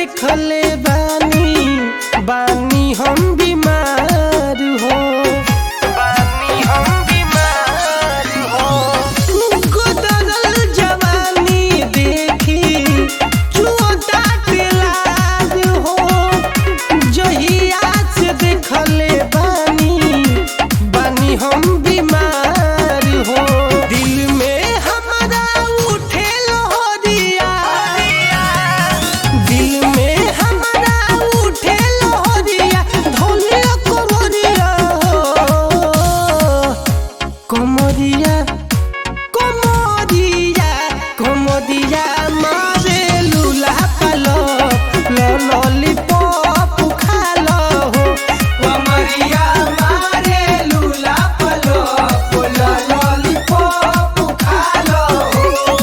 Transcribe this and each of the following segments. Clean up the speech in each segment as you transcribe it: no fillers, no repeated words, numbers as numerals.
देखले बानी हम बीमार हो, बानी हम बीमार हो। गुदरल जवानी देखी चुअता के लाज हो, जहिया से देखले बानी हम बीमार हो। दिल में हमारा उठे लोहरिया, दिल में हमारा उठे लोहरिया, ढोलिया कोमरिया कोमरिया कोमरिया कोमरिया मारे लूला पालो लॉलीपॉप खा लो हो। कोमरिया मारे लूला पालो लॉलीपॉप खा लो हो।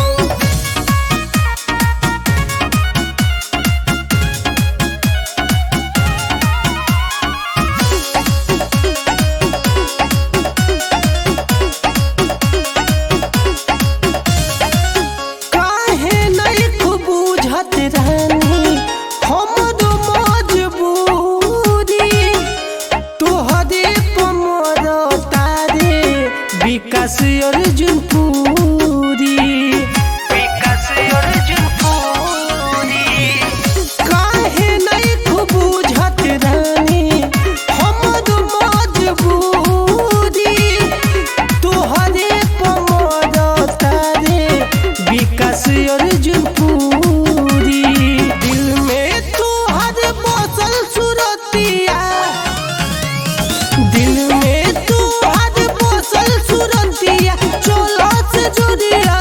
काहे नहीं खूब बुझत रहनी हमरो मजबूरी, तोहरे पमर तारे विकास अर्जुन पूरी, विकास अर्जुन पूरी। काहे नहीं खूब बुझत रहनी हमरो मजबूरी, तोहरे पमर तारे विकास अर्जुन पूरी। दिल में तोहर बसल सुरतिया, दिल में तोहर बसल सुरतिया, चलो से जुड़िया